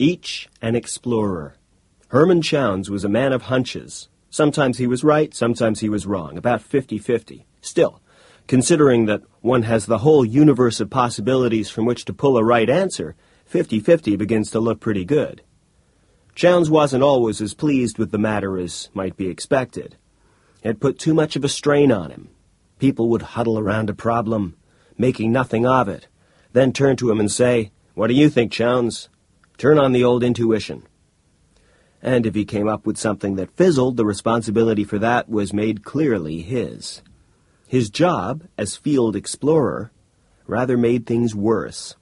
Each an explorer. Herman Chounds was a man of hunches. Sometimes he was right, sometimes he was wrong, about 50-50. Still, considering that one has the whole universe of possibilities from which to pull a right answer, 50-50 begins to look pretty good. Chounds wasn't always as pleased with the matter as might be expected. It put too much of a strain on him. People would huddle around a problem, making nothing of it, then turn to him and say, "What do you think, Chounds?" Turn on the old intuition. And if he came up with something that fizzled, the responsibility for that was made clearly his. His job as field explorer rather made things worse.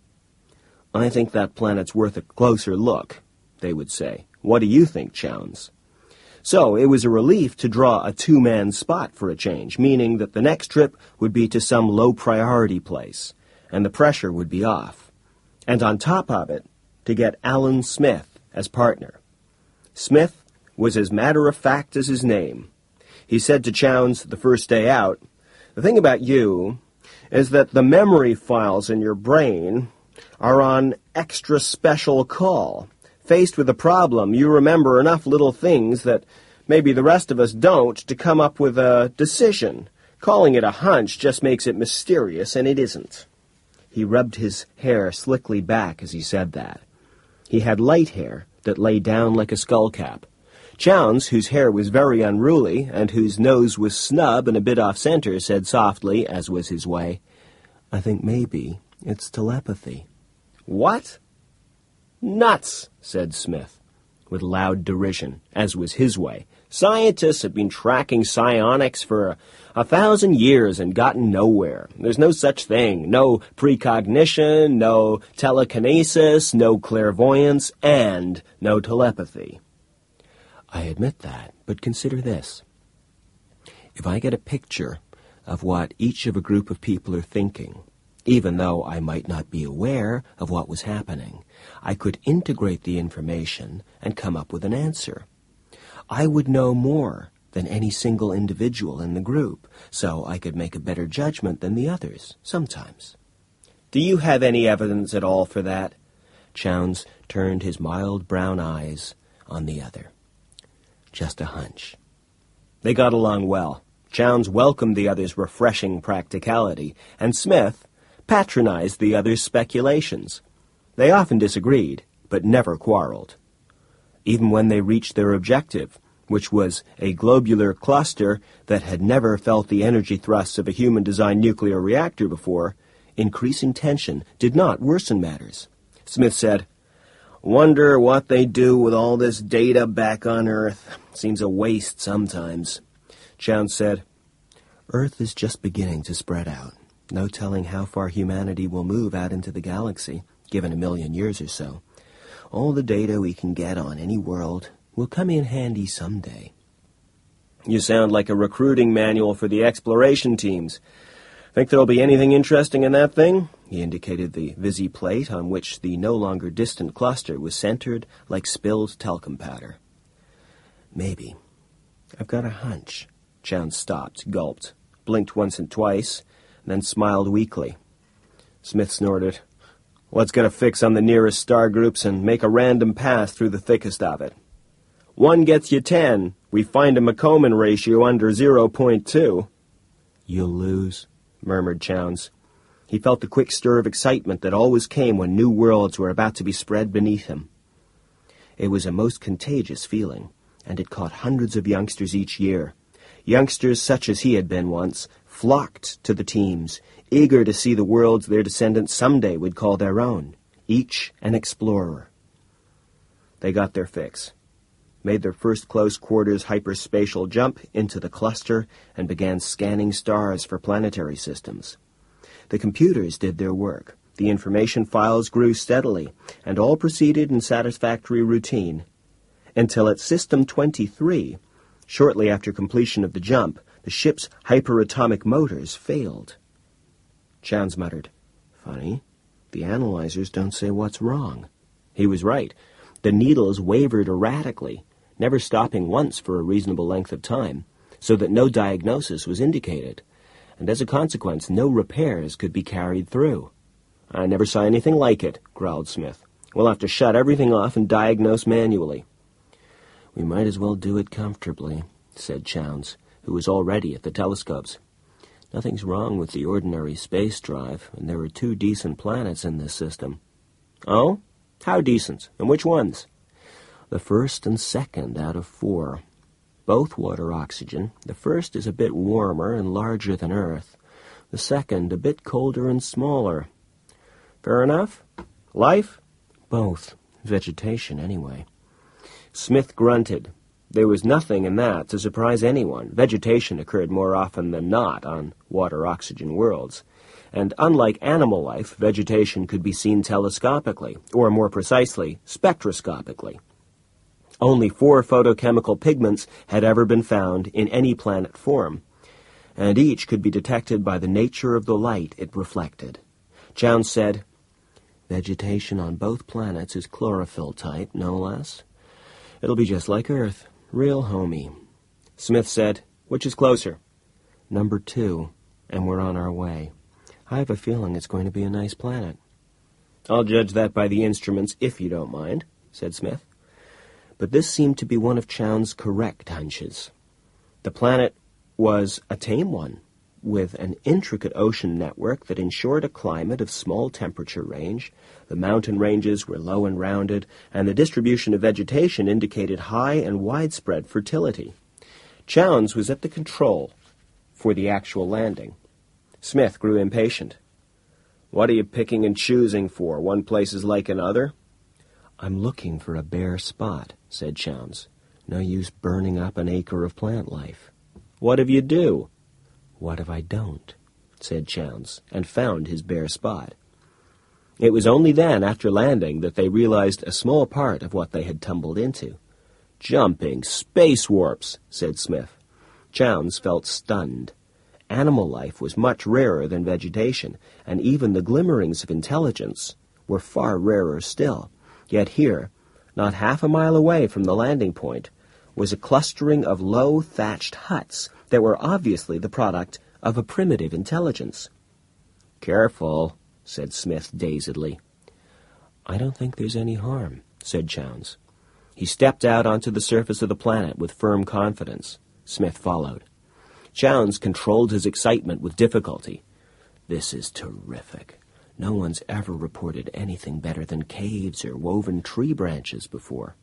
"I think that planet's worth a closer look," they would say. "What do you think, Chounds?" So it was a relief to draw a two-man spot for a change, meaning that the next trip would be to some low-priority place, and the pressure would be off. And on top of it, to get Alan Smith as partner. Smith was as matter-of-fact as his name. He said to Chounds the first day out, "The thing about you is that the memory files in your brain are on extra special call. Faced with a problem, you remember enough little things that maybe the rest of us don't to come up with a decision. Calling it a hunch just makes it mysterious, and it isn't." He rubbed his hair slickly back as he said that. He had light hair that lay down like a skullcap. Chounds, whose hair was very unruly, and whose nose was snub and a bit off-center, said softly, as was his way, "I think maybe it's telepathy." "What?" "Nuts," said Smith, with loud derision, as was his way. "Scientists have been tracking psionics for 1,000 years and gotten nowhere. There's no such thing. No precognition, no telekinesis, no clairvoyance, and no telepathy." "I admit that, but consider this. If I get a picture of what each of a group of people are thinking, even though I might not be aware of what was happening, I could integrate the information and come up with an answer. I would know more than any single individual in the group, so I could make a better judgment than the others, sometimes." "Do you have any evidence at all for that?" Chounds turned his mild brown eyes on the other. "Just a hunch." They got along well. Chounds welcomed the other's refreshing practicality, and Smith patronized the other's speculations. They often disagreed, but never quarreled. Even when they reached their objective, which was a globular cluster that had never felt the energy thrusts of a human-designed nuclear reactor before, increasing tension did not worsen matters. Smith said, "Wonder what they do with all this data back on Earth. Seems a waste sometimes." Chounds said, "Earth is just beginning to spread out. No telling how far humanity will move out into the galaxy, given 1,000,000 years or so. All the data we can get on any world will come in handy someday." "You sound like a recruiting manual for the exploration teams. Think there'll be anything interesting in that thing?" He indicated the visi plate on which the no longer distant cluster was centered like spilled talcum powder. "Maybe. I've got a hunch." Chounds stopped, gulped, blinked once and twice, then smiled weakly. Smith snorted. "What's going to fix on the nearest star groups and make a random pass through the thickest of it? 1 gets you 10. We find a McComan ratio under 0.2. "You'll lose," murmured Chounds. He felt the quick stir of excitement that always came when new worlds were about to be spread beneath him. It was a most contagious feeling, and it caught hundreds of youngsters each year. Youngsters such as he had been once flocked to the teams, eager to see the worlds their descendants someday would call their own, each an explorer. They got their fix, made their first close-quarters hyperspatial jump into the cluster, and began scanning stars for planetary systems. The computers did their work. The information files grew steadily, and all proceeded in satisfactory routine, until at System 23, shortly after completion of the jump, the ship's hyperatomic motors failed. Chounds muttered, "Funny, the analyzers don't say what's wrong." He was right. The needles wavered erratically, never stopping once for a reasonable length of time, so that no diagnosis was indicated, and as a consequence no repairs could be carried through. "I never saw anything like it," growled Smith. We'll have to shut everything off and diagnose manually." "We might as well do it comfortably," said Chounds, who was already at the telescopes. "Nothing's wrong with the ordinary space drive, and there are 2 decent planets in this system." "Oh? How decent? And which ones?" "The first and second out of 4. Both water-oxygen. The first is a bit warmer and larger than Earth. The second a bit colder and smaller." "Fair enough. Life?" "Both. Vegetation, anyway." Smith grunted. There was nothing in that to surprise anyone. Vegetation occurred more often than not on water-oxygen worlds. And unlike animal life, vegetation could be seen telescopically, or more precisely, spectroscopically. Only 4 photochemical pigments had ever been found in any planet form, and each could be detected by the nature of the light it reflected. Chounds said, "Vegetation on both planets is chlorophyll type, no less. It'll be just like Earth, real homey." Smith said, "Which is closer?" "Number 2, and we're on our way. I have a feeling it's going to be a nice planet." "I'll judge that by the instruments, if you don't mind," said Smith. But this seemed to be one of Chounds' correct hunches. The planet was a tame one, with an intricate ocean network that ensured a climate of small temperature range. The mountain ranges were low and rounded, and the distribution of vegetation indicated high and widespread fertility. Chounds was at the control for the actual landing. Smith grew impatient. "What are you picking and choosing for? One place is like another?" "I'm looking for a bare spot," said Chounds. "No use burning up an acre of plant life." "What if you do?" "What if I don't?" said Chounds, and found his bare spot. It was only then, after landing, that they realized a small part of what they had tumbled into. "Jumping space warps," said Smith. Chounds felt stunned. Animal life was much rarer than vegetation, and even the glimmerings of intelligence were far rarer still. Yet here, not half a mile away from the landing point, was a clustering of low thatched huts that were obviously the product of a primitive intelligence. "Careful," said Smith dazedly. "I don't think there's any harm," said Chounds. He stepped out onto the surface of the planet with firm confidence. Smith followed. Chounds controlled his excitement with difficulty. "This is terrific. No one's ever reported anything better than caves or woven tree branches before."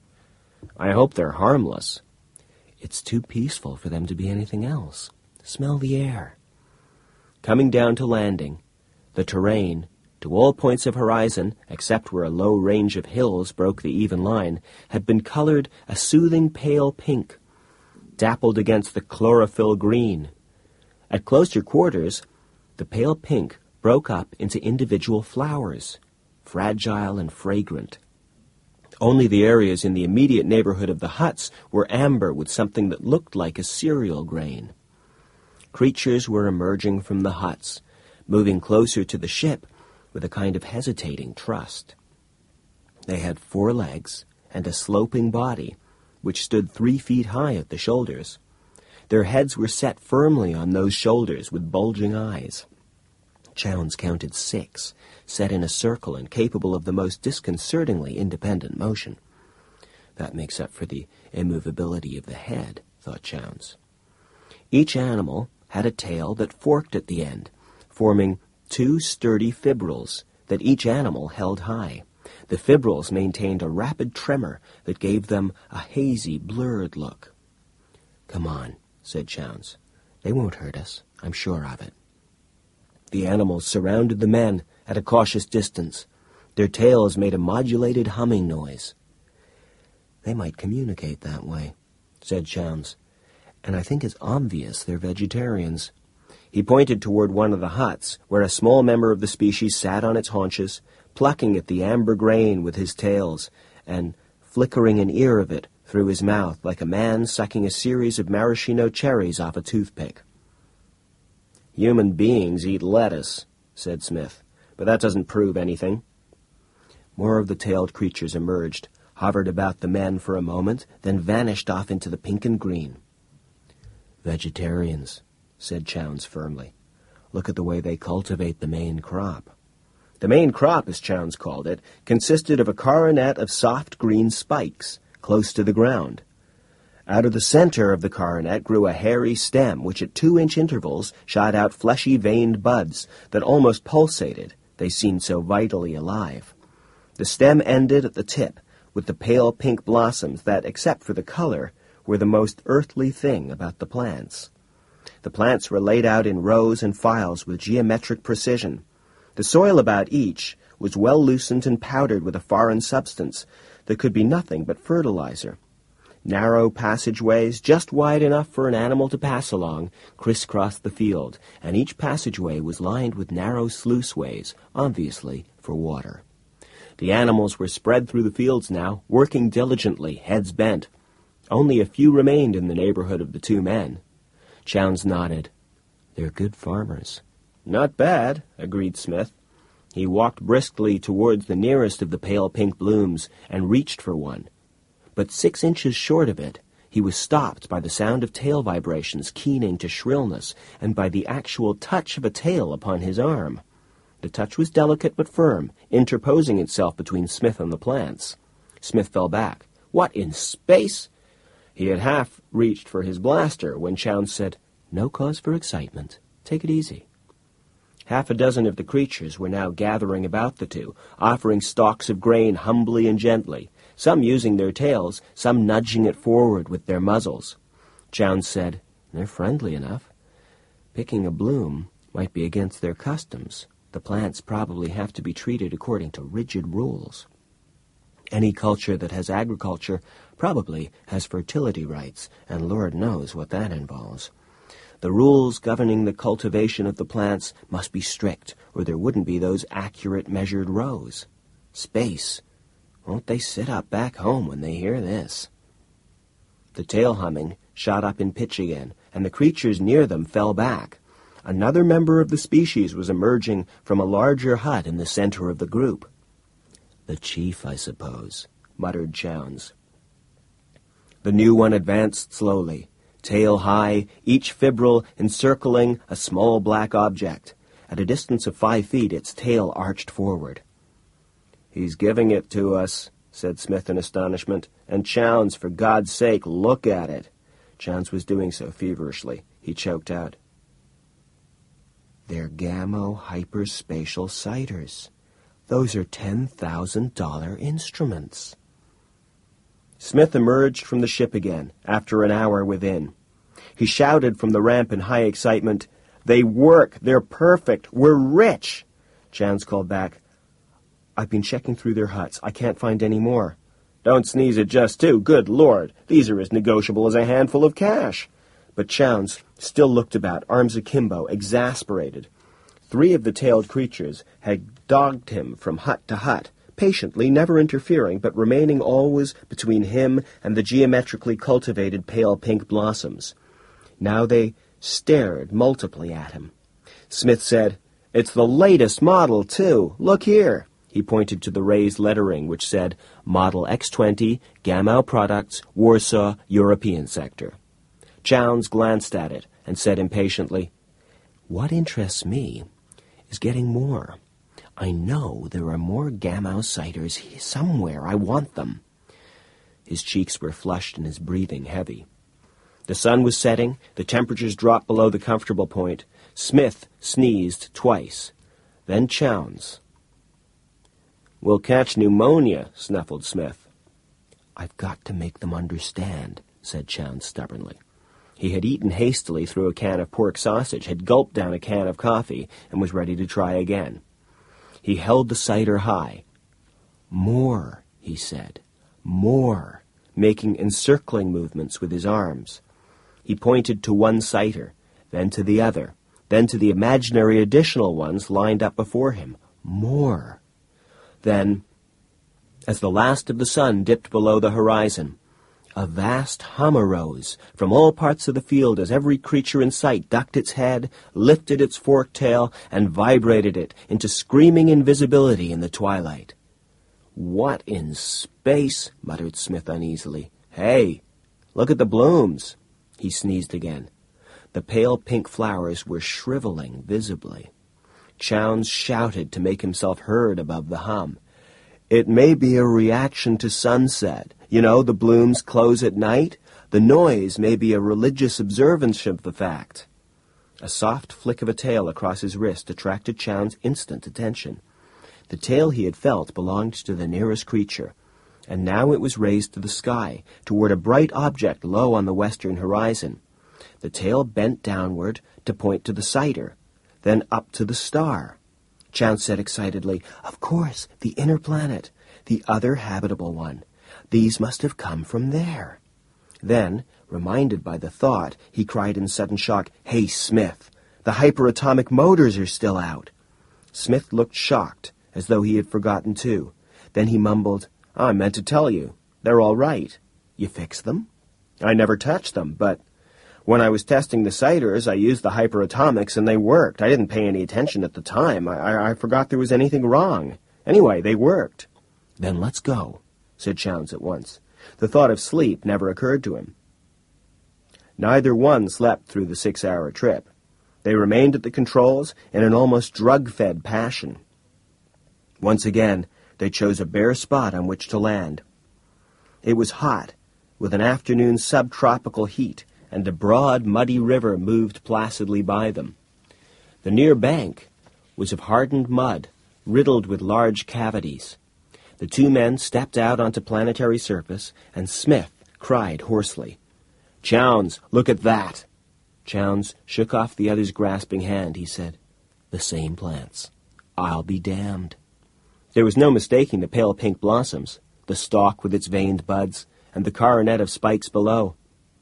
"I hope they're harmless." "It's too peaceful for them to be anything else. Smell the air." Coming down to landing, the terrain, to all points of horizon, except where a low range of hills broke the even line, had been colored a soothing pale pink, dappled against the chlorophyll green. At closer quarters, the pale pink broke up into individual flowers, fragile and fragrant. Only the areas in the immediate neighborhood of the huts were amber with something that looked like a cereal grain. Creatures were emerging from the huts, moving closer to the ship with a kind of hesitating trust. They had 4 legs and a sloping body, which stood 3 feet high at the shoulders. Their heads were set firmly on those shoulders with bulging eyes. Chounds counted 6, set in a circle and capable of the most disconcertingly independent motion. That makes up for the immovability of the head, thought Chounds. Each animal had a tail that forked at the end, forming 2 sturdy fibrils that each animal held high. The fibrils maintained a rapid tremor that gave them a hazy, blurred look. "Come on," said Chounds. "They won't hurt us, I'm sure of it." The animals surrounded the men at a cautious distance. Their tails made a modulated humming noise. "They might communicate that way," said Chounds, "and I think it's obvious they're vegetarians." He pointed toward one of the huts, where a small member of the species sat on its haunches, plucking at the amber grain with his tails, and flickering an ear of it through his mouth like a man sucking a series of maraschino cherries off a toothpick. "Human beings eat lettuce," said Smith, "but that doesn't prove anything." More of the tailed creatures emerged, hovered about the men for a moment, then vanished off into the pink and green. "Vegetarians," said Chounds firmly. "Look at the way they cultivate the main crop. The main crop, as Chounds called it, consisted of a coronet of soft green spikes, close to the ground. Out of the center of the coronet grew a hairy stem, which at 2-inch intervals shot out fleshy veined buds that almost pulsated. They seemed so vitally alive. The stem ended at the tip, with the pale pink blossoms that, except for the color, were the most earthly thing about the plants. The plants were laid out in rows and files with geometric precision. The soil about each was well loosened and powdered with a foreign substance that could be nothing but fertilizer. Narrow passageways, just wide enough for an animal to pass along, crisscrossed the field, and each passageway was lined with narrow sluiceways, obviously for water. The animals were spread through the fields now, working diligently, heads bent. Only a few remained in the neighborhood of the two men. Chounds nodded. "They're good farmers." "Not bad," agreed Smith. He walked briskly towards the nearest of the pale pink blooms and reached for one. But 6 inches short of it, he was stopped by the sound of tail vibrations keening to shrillness and by the actual touch of a tail upon his arm. The touch was delicate but firm, interposing itself between Smith and the plants. Smith fell back. "What in space?" He had half reached for his blaster when Chounds said, "No cause for excitement. Take it easy." Half a dozen of the creatures were now gathering about the two, offering stalks of grain humbly and gently, some using their tails, some nudging it forward with their muzzles. Chounds said, "They're friendly enough. Picking a bloom might be against their customs. The plants probably have to be treated according to rigid rules. Any culture that has agriculture probably has fertility rights, and Lord knows what that involves. The rules governing the cultivation of the plants must be strict, or there wouldn't be those accurate measured rows. Space. Won't they sit up back home when they hear this?" The tail humming shot up in pitch again, and the creatures near them fell back. Another member of the species was emerging from a larger hut in the center of the group. "The chief, I suppose," muttered Chounds. The new one advanced slowly, tail high, each fibril encircling a small black object. At a distance of 5 feet, its tail arched forward. "He's giving it to us," said Smith in astonishment. "And Chounds, for God's sake, look at it." Chounds was doing so feverishly. He choked out, "They're Gamo-hyperspatial citers. Those are $10,000 instruments." Smith emerged from the ship again, after an hour within. He shouted from the ramp in high excitement, "They work! They're perfect! We're rich!" Chounds called back, "I've been checking through their huts. I can't find any more." "Don't sneeze at just two. Good Lord! These are as negotiable as a handful of cash." But Chounds still looked about, arms akimbo, exasperated. 3 of the tailed creatures had dogged him from hut to hut, patiently, never interfering, but remaining always between him and the geometrically cultivated pale pink blossoms. Now they stared multiply at him. Smith said, "It's the latest model, too. Look here." He pointed to the raised lettering which said, "Model X20, Gamow Products, Warsaw, European Sector." Chounds glanced at it and said impatiently, "What interests me is getting more. I know there are more Gamow-citers somewhere. I want them." His cheeks were flushed and his breathing heavy. The sun was setting. The temperatures dropped below the comfortable point. Smith sneezed twice. Then Chounds. "We'll catch pneumonia," snuffled Smith. "I've got to make them understand," said Chounds stubbornly. He had eaten hastily through a can of pork sausage, had gulped down a can of coffee, and was ready to try again. He held the cider high. "More," he said. "More," making encircling movements with his arms. He pointed to one cider, then to the other, then to the imaginary additional ones lined up before him. More. Then, as the last of the sun dipped below the horizon, a vast hum arose from all parts of the field as every creature in sight ducked its head, lifted its forked tail, and vibrated it into screaming invisibility in the twilight. "What in space?" muttered Smith uneasily. "Hey, look at the blooms." He sneezed again. The pale pink flowers were shriveling visibly. Chounds shouted to make himself heard above the hum. "It may be a reaction to sunset. You know, the blooms close at night. The noise may be a religious observance of the fact." A soft flick of a tail across his wrist attracted Chounds' instant attention. The tail he had felt belonged to the nearest creature, and now it was raised to the sky, toward a bright object low on the western horizon. The tail bent downward to point to the sighter, then up to the star. Chounds said excitedly, "Of course, the inner planet, the other habitable one. These must have come from there." Then, reminded by the thought, he cried in sudden shock, "Hey, Smith, the hyperatomic motors are still out." Smith looked shocked, as though he had forgotten too. Then he mumbled, "I meant to tell you. They're all right." "You fixed them?" "I never touched them, but when I was testing the sighters, I used the hyperatomics and they worked. I didn't pay any attention at the time. I forgot there was anything wrong. Anyway, they worked." "Then let's go," said Chounds at once. The thought of sleep never occurred to him. Neither one slept through the 6-hour trip. They remained at the controls in an almost drug-fed passion. Once again, they chose a bare spot on which to land. It was hot, with an afternoon subtropical heat, and a broad, muddy river moved placidly by them. The near bank was of hardened mud, riddled with large cavities. The two men stepped out onto planetary surface, and Smith cried hoarsely, "Chounds, look at that!" Chounds shook off the other's grasping hand. He said, "The same plants. I'll be damned." There was no mistaking the pale pink blossoms, the stalk with its veined buds, and the coronet of spikes below.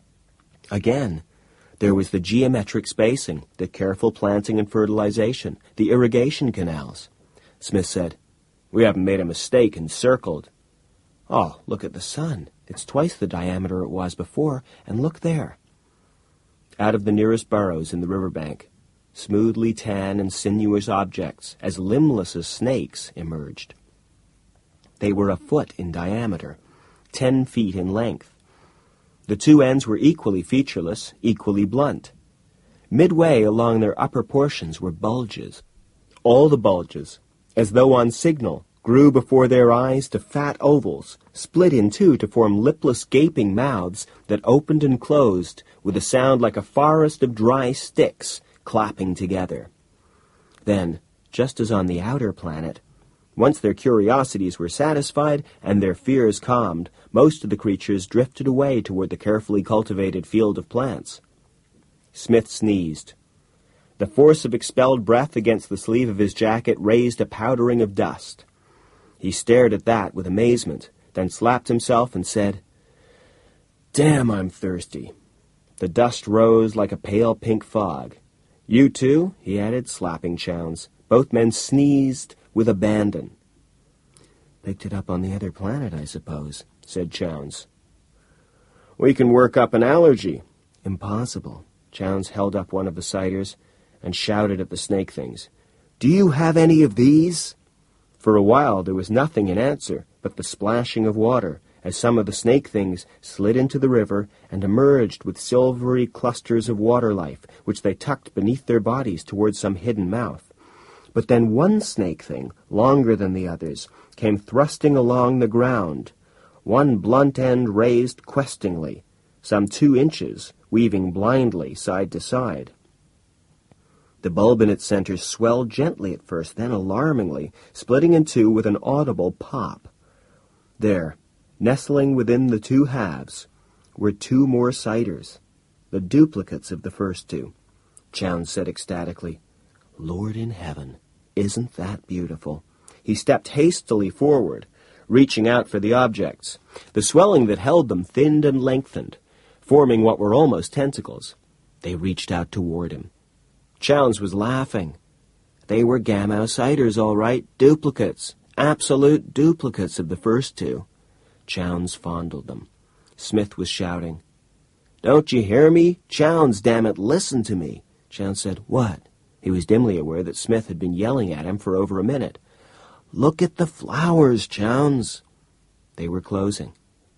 Again, there was the geometric spacing, the careful planting and fertilization, the irrigation canals. Smith said, "We haven't made a mistake and circled." "Oh, look at the sun. It's twice the diameter it was before, and look there." Out of the nearest burrows in the riverbank, smoothly tan and sinuous objects, as limbless as snakes, emerged. They were a foot in diameter, 10 feet in length. The two ends were equally featureless, equally blunt. Midway along their upper portions were bulges. All the bulges, as though on signal, grew before their eyes to fat ovals, split in two to form lipless gaping mouths that opened and closed with a sound like a forest of dry sticks clapping together. Then, just as on the outer planet, once their curiosities were satisfied and their fears calmed, most of the creatures drifted away toward the carefully cultivated field of plants. Smith sneezed. The force of expelled breath against the sleeve of his jacket raised a powdering of dust. He stared at that with amazement, then slapped himself and said, "Damn, I'm thirsty." The dust rose like a pale pink fog. "You too?" he added, slapping Chounds. Both men sneezed with abandon. "Picked it up on the other planet, I suppose," said Chounds. "We can work up an allergy." "Impossible." Chounds held up one of the sighters and shouted at the snake things, "Do you have any of these?" For a while there was nothing in answer but the splashing of water as some of the snake things slid into the river and emerged with silvery clusters of water life, which they tucked beneath their bodies toward some hidden mouth. But then one snake thing, longer than the others, came thrusting along the ground, one blunt end raised questingly, some 2 inches, weaving blindly side to side. The bulb in its center swelled gently at first, then alarmingly, splitting in two with an audible pop. There, nestling within the 2 halves, were 2 more sighters, the duplicates of the first 2. Chounds said ecstatically, "Lord in heaven, isn't that beautiful?" He stepped hastily forward, reaching out for the objects. The swelling that held them thinned and lengthened, forming what were almost tentacles. They reached out toward him. Chounds was laughing. They were Gamow sighters, all right, duplicates, absolute duplicates of the first 2. Chounds fondled them. Smith was shouting, "Don't you hear me? Chounds, damn it, listen to me." Chounds said, "What?" He was dimly aware that Smith had been yelling at him for over a minute. "Look at the flowers, Chounds." They were closing,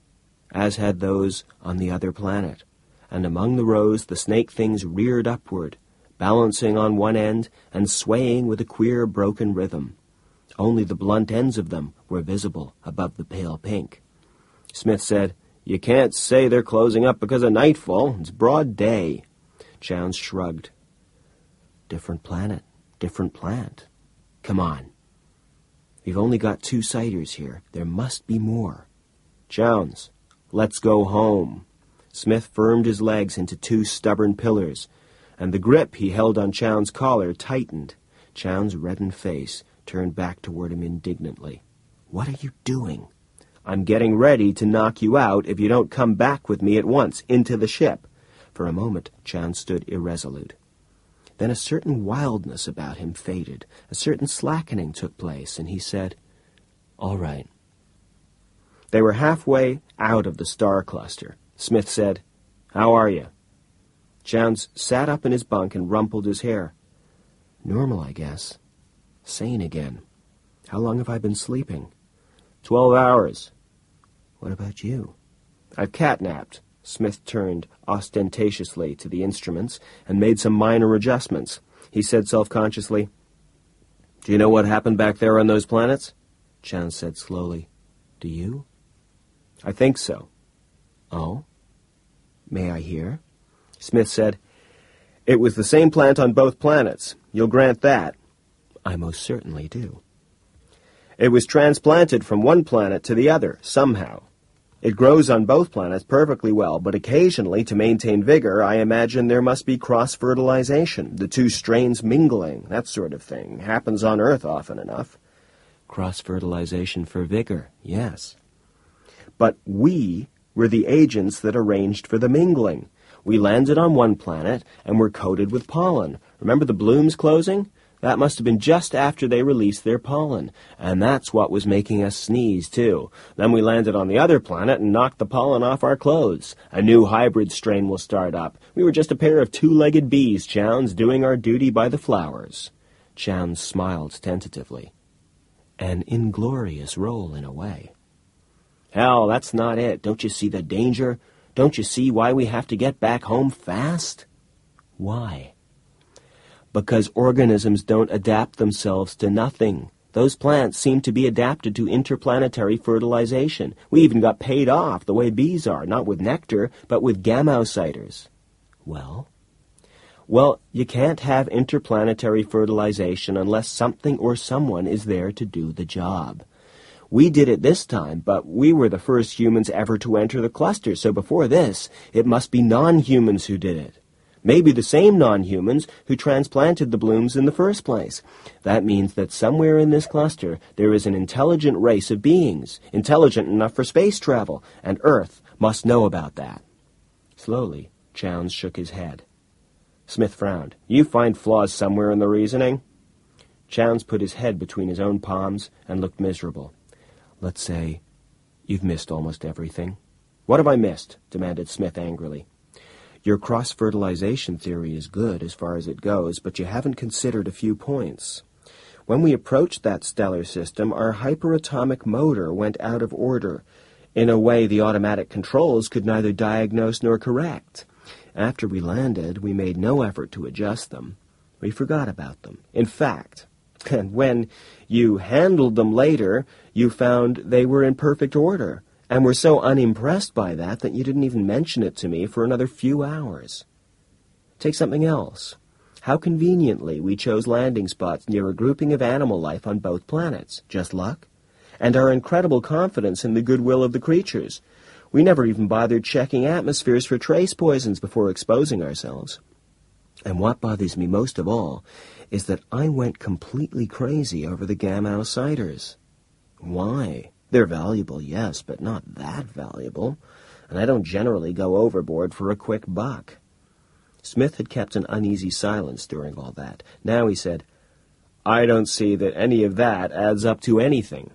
as had those on the other planet, and among the rows the snake things reared upward, balancing on one end and swaying with a queer broken rhythm. Only the blunt ends of them were visible above the pale pink. Smith said, "You can't say they're closing up because of nightfall. It's broad day." Jones shrugged. "Different planet, different plant. Come on. We've only got 2 sighters here. There must be more." "Jones, let's go home." Smith firmed his legs into 2 stubborn pillars, and the grip he held on Chown's collar tightened. Chown's reddened face turned back toward him indignantly. "What are you doing?" "I'm getting ready to knock you out if you don't come back with me at once into the ship." For a moment, Chown stood irresolute. Then a certain wildness about him faded. A certain slackening took place, and he said, "All right." They were halfway out of the star cluster. Smith said, "How are you?" Jones sat up in his bunk and rumpled his hair. "Normal, I guess. Sane again. How long have I been sleeping?" 12 hours. "What about you?" "I've catnapped." Smith turned ostentatiously to the instruments and made some minor adjustments. He said self-consciously, "Do you know what happened back there on those planets?" Jones said slowly, "Do you?" "I think so." "Oh? May I hear?" Smith said, "It was the same plant on both planets. You'll grant that." "I most certainly do." "It was transplanted from one planet to the other, somehow. It grows on both planets perfectly well, but occasionally, to maintain vigor, I imagine there must be cross-fertilization, the 2 strains mingling, that sort of thing. Happens on Earth often enough." "Cross-fertilization for vigor, yes." "But we were the agents that arranged for the mingling. We landed on one planet and were coated with pollen. Remember the blooms closing? That must have been just after they released their pollen, and that's what was making us sneeze, too. Then we landed on the other planet and knocked the pollen off our clothes. A new hybrid strain will start up. We were just a pair of 2-legged bees, Chown's, doing our duty by the flowers." Chown smiled tentatively. "An inglorious role, in a way." "Hell, that's not it. Don't you see the danger? Don't you see why we have to get back home fast?" "Why?" "Because organisms don't adapt themselves to nothing. Those plants seem to be adapted to interplanetary fertilization. We even got paid off the way bees are, not with nectar, but with gamma-citers." "Well?" "Well, you can't have interplanetary fertilization unless something or someone is there to do the job. We did it this time, but we were the first humans ever to enter the cluster, so before this, it must be non-humans who did it. Maybe the same non-humans who transplanted the blooms in the first place. That means that somewhere in this cluster there is an intelligent race of beings, intelligent enough for space travel, and Earth must know about that." Slowly, Chown's shook his head. Smith frowned. "You find flaws somewhere in the reasoning?" Chown's put his head between his own palms and looked miserable. "Let's say you've missed almost everything." "What have I missed?" demanded Smith angrily. "Your cross-fertilization theory is good as far as it goes, but you haven't considered a few points. When we approached that stellar system, our hyperatomic motor went out of order, in a way the automatic controls could neither diagnose nor correct. After we landed, we made no effort to adjust them. We forgot about them. In fact, and when you handled them later, you found they were in perfect order, and were so unimpressed by that you didn't even mention it to me for another few hours. Take something else. How conveniently we chose landing spots near a grouping of animal life on both planets. Just luck? And our incredible confidence in the goodwill of the creatures. We never even bothered checking atmospheres for trace poisons before exposing ourselves. And what bothers me most of all is that I went completely crazy over the Gamma-citers. Why? They're valuable, yes, but not that valuable, and I don't generally go overboard for a quick buck." Smith had kept an uneasy silence during all that. Now he said, "I don't see that any of that adds up to anything."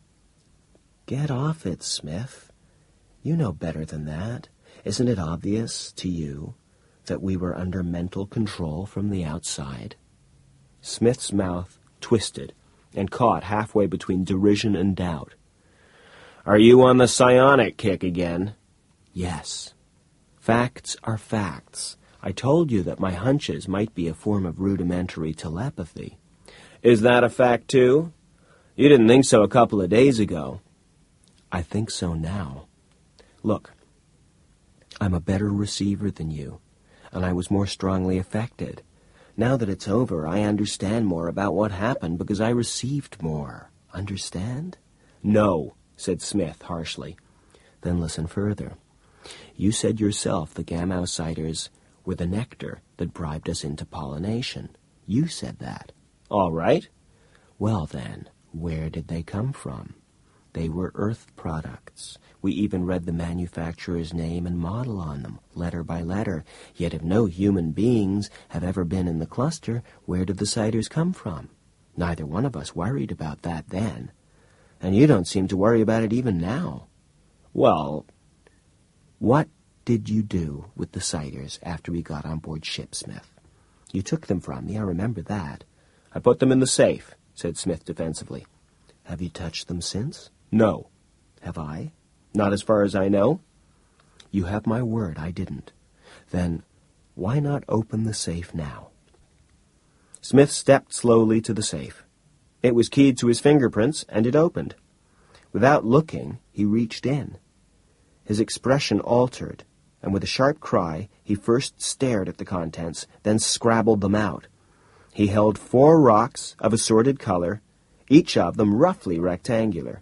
"Get off it, Smith. You know better than that. Isn't it obvious to you that we were under mental control from the outside?" Smith's mouth twisted and caught halfway between derision and doubt. "Are you on the psionic kick again?" "Yes. Facts are facts. I told you that my hunches might be a form of rudimentary telepathy. Is that a fact, too? You didn't think so a couple of days ago. I think so now. Look, I'm a better receiver than you, and I was more strongly affected. Now that it's over, I understand more about what happened because I received more. Understand? No, said Smith harshly. Then listen further. You said yourself the Gamow-siders were the nectar that bribed us into pollination. You said that. All right. Well then, where did they come from? They were Earth products. We even read the manufacturer's name and model on them, letter by letter. Yet if no human beings have ever been in the cluster, where did the siders come from? Neither one of us worried about that then. And you don't seem to worry about it even now. Well, what did you do with the siders after we got on board ship, Smith? You took them from me, I remember that. I put them in the safe, said Smith defensively. Have you touched them since? No. Have I? Not as far as I know. You have my word, I didn't. Then why not open the safe now? Smith stepped slowly to the safe. It was keyed to his fingerprints, and it opened. Without looking, he reached in. His expression altered, and with a sharp cry, he first stared at the contents, then scrabbled them out. He held 4 rocks of assorted color, each of them roughly rectangular.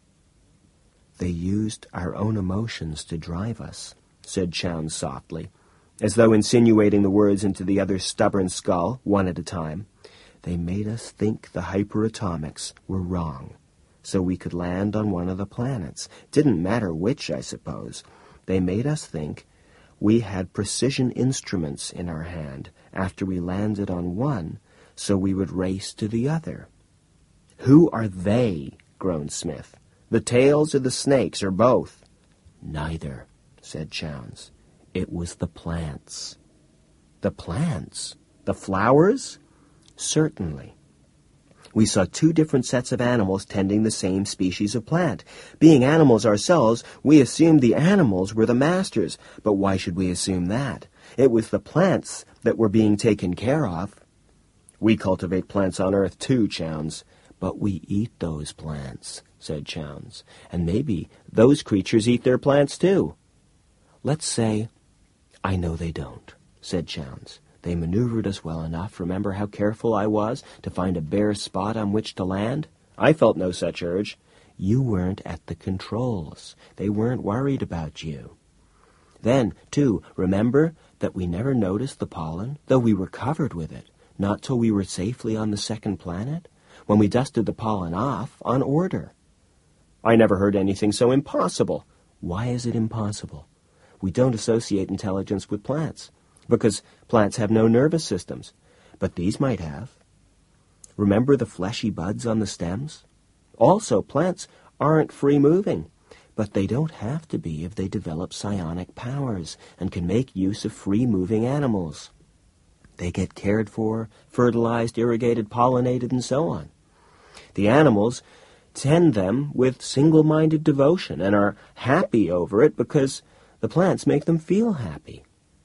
They used our own emotions to drive us, said Chown softly, as though insinuating the words into the other's stubborn skull, one at a time. They made us think the hyperatomics were wrong, so we could land on one of the planets. Didn't matter which, I suppose. They made us think we had precision instruments in our hand after we landed on one, so we would race to the other. Who are they? Groaned Smith. The tails or the snakes, or both? Neither, said Chowns. It was the plants. The plants? The flowers? Certainly. We saw 2 different sets of animals tending the same species of plant. Being animals ourselves, we assumed the animals were the masters. But why should we assume that? It was the plants that were being taken care of. We cultivate plants on Earth too, Chowns. But we eat those plants, said Chowns. And maybe those creatures eat their plants too. Let's say, I know they don't, said Chowns. They maneuvered us well enough. Remember how careful I was to find a bare spot on which to land? I felt no such urge. You weren't at the controls. They weren't worried about you. Then, too, remember that we never noticed the pollen, though we were covered with it, not till we were safely on the second planet, when we dusted the pollen off on order. I never heard anything so impossible. Why is it impossible? We don't associate intelligence with plants, because plants have no nervous systems, but these might have. Remember the fleshy buds on the stems? Also, plants aren't free-moving, but they don't have to be if they develop psionic powers and can make use of free-moving animals. They get cared for, fertilized, irrigated, pollinated, and so on. The animals tend them with single-minded devotion and are happy over it because the plants make them feel happy.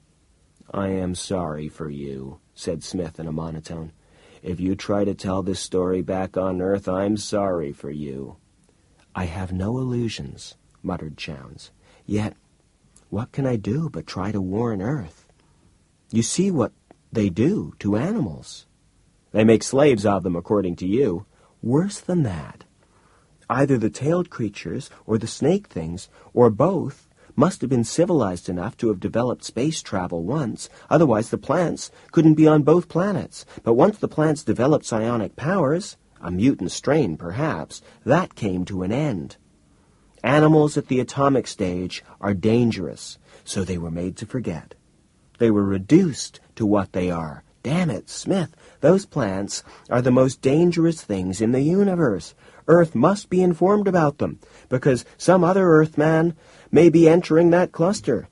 I am sorry for you, said Smith in a monotone. If you try to tell this story back on Earth, I'm sorry for you. I have no illusions, muttered Chowns. Yet, what can I do but try to warn Earth? You see what they do to animals. They make slaves of them, according to you. Worse than that. Either the tailed creatures, or the snake things, or both, must have been civilized enough to have developed space travel once. Otherwise the plants couldn't be on both planets. But once the plants developed psionic powers, a mutant strain perhaps, that came to an end. Animals at the atomic stage are dangerous, so they were made to forget. They were reduced to what they are. Damn it, Smith, those plants are the most dangerous things in the universe. Earth must be informed about them, because some other Earthman may be entering that cluster.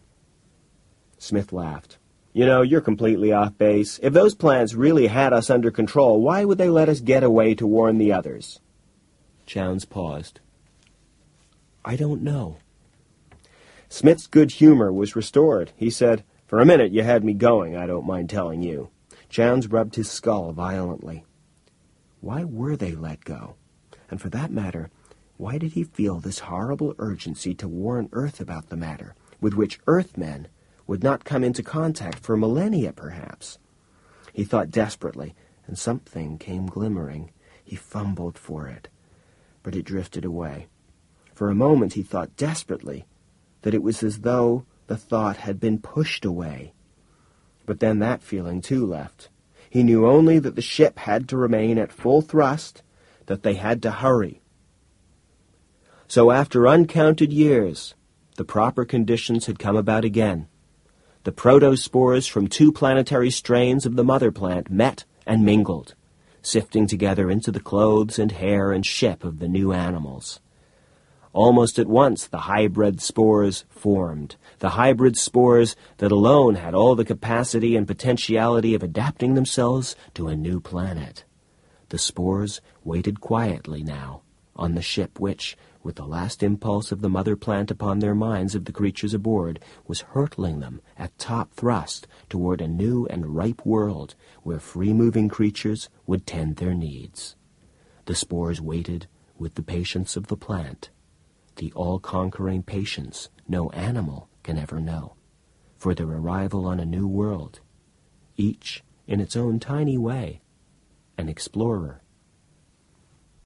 Smith laughed. You know, you're completely off base. If those plants really had us under control, why would they let us get away to warn the others? Chowns paused. I don't know. Smith's good humor was restored. He said, For a minute you had me going, I don't mind telling you. Jounds rubbed his skull violently. Why were they let go? And for that matter, why did he feel this horrible urgency to warn Earth about the matter, with which Earthmen would not come into contact for millennia, perhaps? He thought desperately, and something came glimmering. He fumbled for it, but it drifted away. For a moment he thought desperately that it was as though the thought had been pushed away. But then that feeling too left. He knew only that the ship had to remain at full thrust, that they had to hurry. So after uncounted years, the proper conditions had come about again. The protospores from 2 planetary strains of the mother plant met and mingled, sifting together into the clothes and hair and ship of the new animals. Almost at once the hybrid spores formed, the hybrid spores that alone had all the capacity and potentiality of adapting themselves to a new planet. The spores waited quietly now on the ship which, with the last impulse of the mother plant upon their minds of the creatures aboard, was hurtling them at top thrust toward a new and ripe world where free-moving creatures would tend their needs. The spores waited with the patience of the plant, the all-conquering patience no animal can ever know, for their arrival on a new world, each, in its own tiny way, an explorer.